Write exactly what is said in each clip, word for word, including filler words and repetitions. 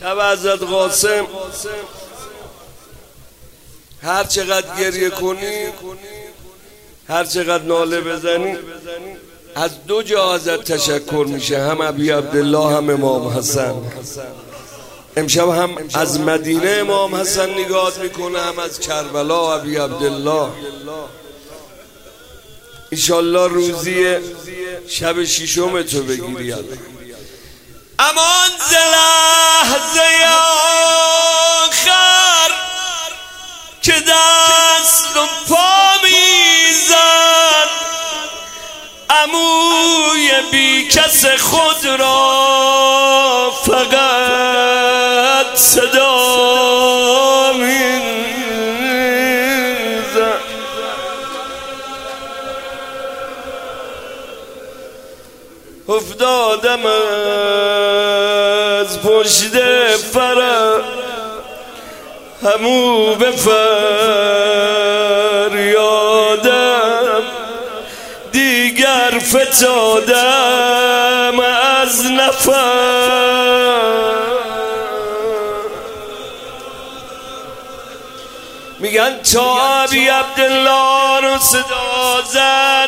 شب حضرت قاسم هر چقدر گریه کنی، هر چقدر ناله بزنی، از دو جا ازت تشکر میشه، هم ابی عبدالله هم امام حسن. امشب هم از مدینه امام حسن نگاه میکنه، هم از کربلا ابی عبدالله. انشالله روزی شب ششم تو بگیری. امان ز لحظه آخر که دست و پا میزد، عموی بی کس خود را فقط صدا میزد. افتادم از پشت فرح، همو به فریادم، دیگر فتادم از نفر. میگن تا ابی عبدالله رو صدا زد،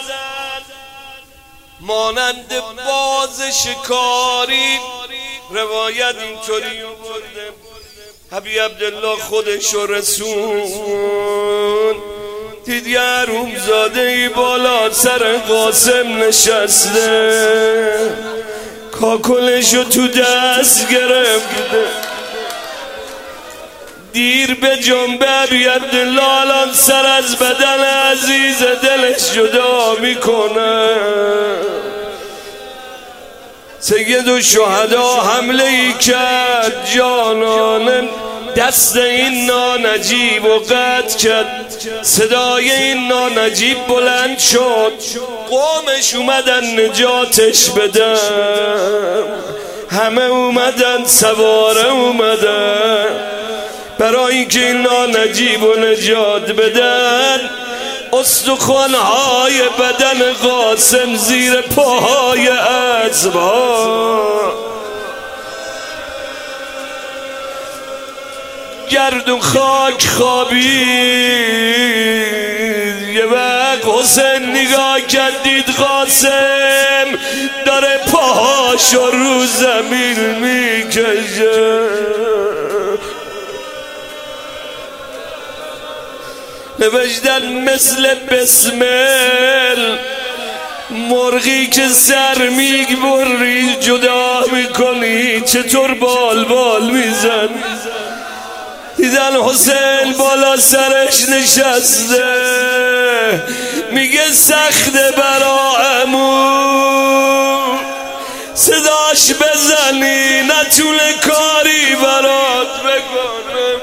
مانند باز شکاری. روایت اینطوری آورده ابی عبدالله خودش رو رسون، دید یه حرومزاده ای بالا سر قاسم نشسته، کاکلش رو تو دست گرفته. دیر به جنبه ابی عبدالله الان سر از بدن عزیز دلش جدا میکنه. سید الشهدا حمله ای کرد جانانم، دست این نانجیب و قطع کرد. صدای این نانجیب بلند شد، قومش اومدن نجاتش بدن، همه اومدن سواره اومدن برای اینکه این نانجیب و نجات بدن. استخوان‌های بدن قاسم زیر پاهای اسب‌ها، گردون خاک خوابید. یه وقت حسین نگاه کرد، دید قاسم داره پاهاشو رو زمین میکشه. نوشتن مثل بسمل، مرغی که سر میبری جدا میکنی چطور بال بال میزن. دیدن حسین بالا سرش نشسته، میگه سخته برا عمو صداش بزنی، نتونه کاری برات بکنه.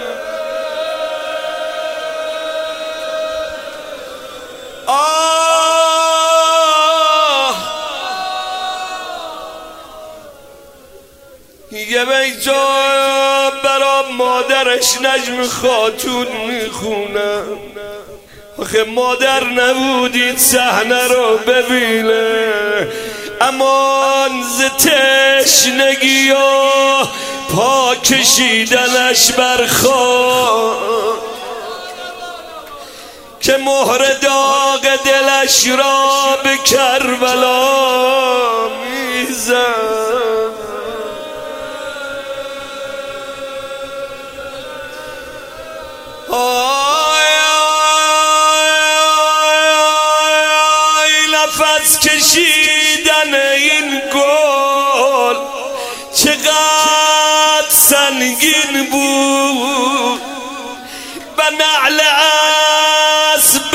یه بیجا برا مادرش نجم خاتون میخونه، آخه مادر نبودید صحنه رو ببینه. امان ز تشنگی و پا کشیدنش بر خاک، که مهر داغ دلش را به کربلا میزد. آی آی نفس کشیدن این گل چقدر سنگین بود، و نعل اسب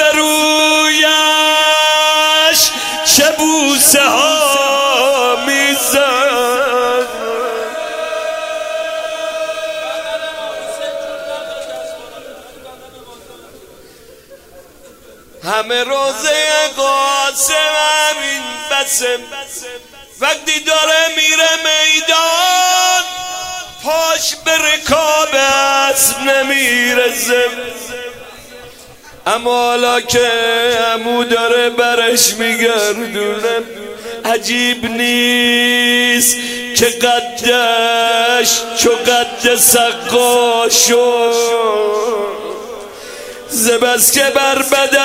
رویش چه بوسه ها میزد. همه روزه قاسم همین بسم، وقتی داره میره میدان پاش به رکاب اسب نمیرسه. اما حالا که عمو داره برش میگردونه، عجیب نیست که قدش چو قد سقا شد زبس که بر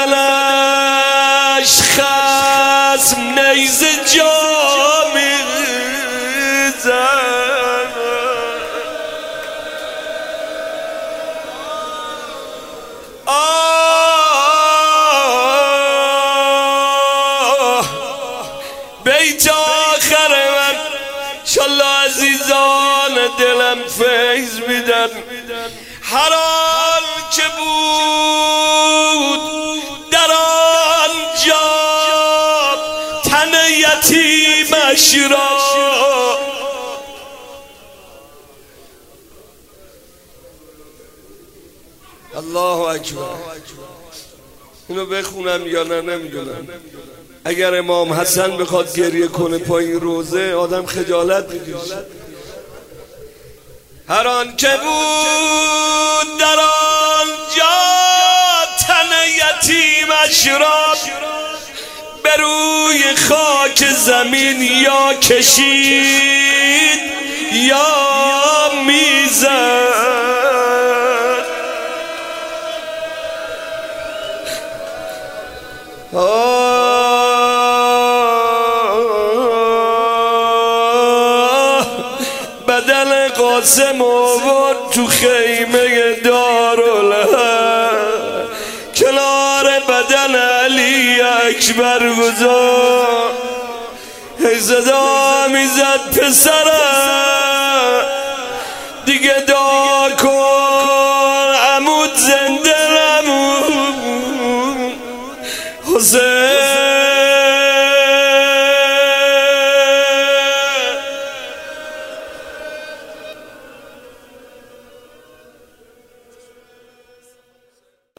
بدنش خصم نیزه جا میزد. آه بیت آخر من انشالله عزیزان دلم فیض میدن. هر آن که بود در آنجا تن یتیمش را الله اکبر. اینو بخونم یا نه نمیدونم. اگر امام حسن بخواد گریه کنه پایین روزه آدم خجالت میکشه. هر آن که بود در آنجا تن یتیمش را به روی خاک زمین یا کشید یا میزد. بدل قاسم آورد تو خیمه دارالحق کنار بدن علی اکبر گذار. هی صدا میزد پسرم دیگه دعا کن عمود زنده